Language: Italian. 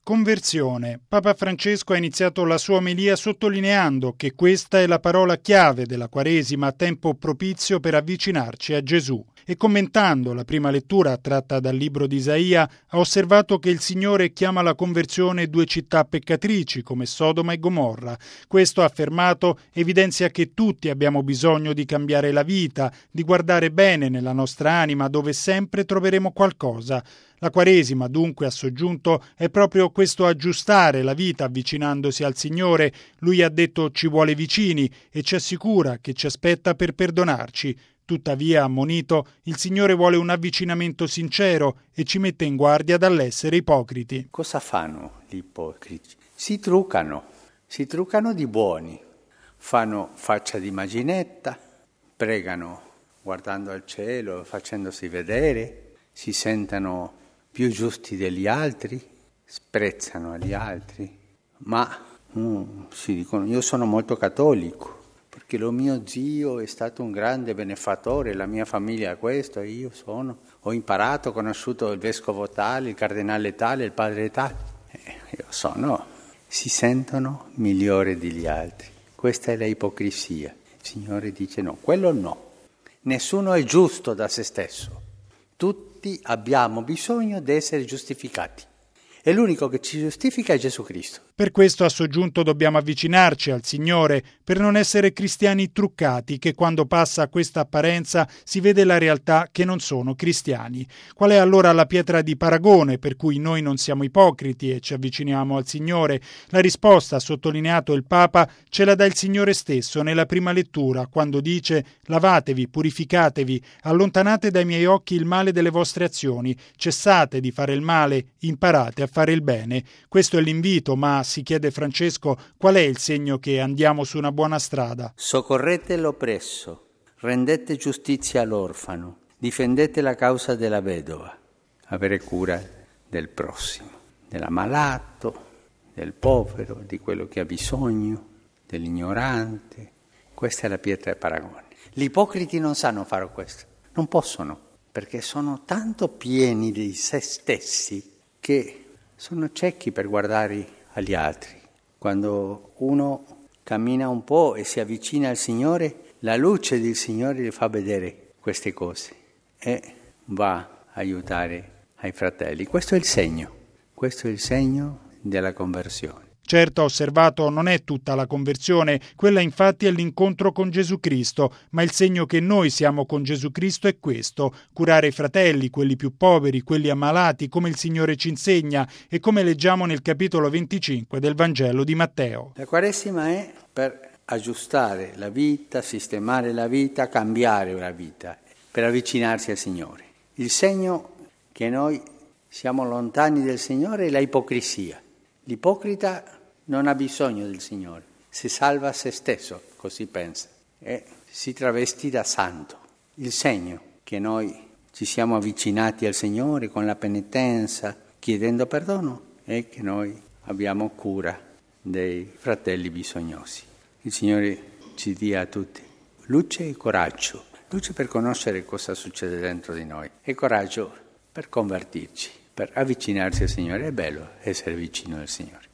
Conversione. Papa Francesco ha iniziato la sua omelia sottolineando che questa è la parola chiave della Quaresima, tempo propizio per avvicinarci a Gesù. E commentando la prima lettura tratta dal libro di Isaia, ha osservato che il Signore chiama alla conversione due città peccatrici come Sodoma e Gomorra. Questo, ha affermato, evidenzia che tutti abbiamo bisogno di cambiare la vita, di guardare bene nella nostra anima dove sempre troveremo qualcosa. La Quaresima, dunque, ha soggiunto, è proprio questo aggiustare la vita avvicinandosi al Signore. Lui ha detto ci vuole vicini e ci assicura che ci aspetta per perdonarci. Tuttavia, ha ammonito, il Signore vuole un avvicinamento sincero e ci mette in guardia dall'essere ipocriti. Cosa fanno gli ipocriti? Si truccano di buoni, fanno faccia di immaginetta, pregano guardando al cielo, facendosi vedere, si sentono più giusti degli altri, sprezzano gli altri, ma si dicono io sono molto cattolico, perché lo mio zio è stato un grande benefattore, la mia famiglia è questo, e ho imparato, ho conosciuto il vescovo tale, il cardinale tale, il padre tale. Si sentono migliori degli altri. Questa è l'ipocrisia. Il Signore dice no, quello no. Nessuno è giusto da se stesso. Tutti abbiamo bisogno di essere giustificati. E l'unico che ci giustifica è Gesù Cristo. Per questo, ha soggiunto, dobbiamo avvicinarci al Signore per non essere cristiani truccati che quando passa questa apparenza si vede la realtà che non sono cristiani. Qual è allora la pietra di paragone per cui noi non siamo ipocriti e ci avviciniamo al Signore? La risposta, ha sottolineato il Papa, ce la dà il Signore stesso nella prima lettura quando dice lavatevi, purificatevi, allontanate dai miei occhi il male delle vostre azioni, cessate di fare il male, imparate a fare il bene. Questo è l'invito, ma si chiede Francesco, qual è il segno che andiamo su una buona strada? Soccorrete l'oppresso, rendete giustizia all'orfano, difendete la causa della vedova, avere cura del prossimo, dell'ammalato, del povero, di quello che ha bisogno, dell'ignorante. Questa è la pietra di paragone. Gli ipocriti non sanno fare questo, non possono, perché sono tanto pieni di se stessi che sono ciechi per guardare agli altri. Quando uno cammina un po' e si avvicina al Signore, la luce del Signore gli fa vedere queste cose e va a aiutare ai fratelli. Questo è il segno della conversione. Certo, ha osservato, non è tutta la conversione, quella infatti è l'incontro con Gesù Cristo, ma il segno che noi siamo con Gesù Cristo è questo, curare i fratelli, quelli più poveri, quelli ammalati, come il Signore ci insegna e come leggiamo nel capitolo 25 del Vangelo di Matteo. La Quaresima è per aggiustare la vita, sistemare la vita, cambiare la vita, per avvicinarsi al Signore. Il segno che noi siamo lontani del Signore è l'ipocrisia. L'ipocrita non ha bisogno del Signore, si salva a se stesso, così pensa, e si travesti da santo. Il segno che noi ci siamo avvicinati al Signore con la penitenza, chiedendo perdono, è che noi abbiamo cura dei fratelli bisognosi. Il Signore ci dia a tutti luce e coraggio, luce per conoscere cosa succede dentro di noi e coraggio per convertirci. Per avvicinarsi al Signore è bello essere vicino al Signore.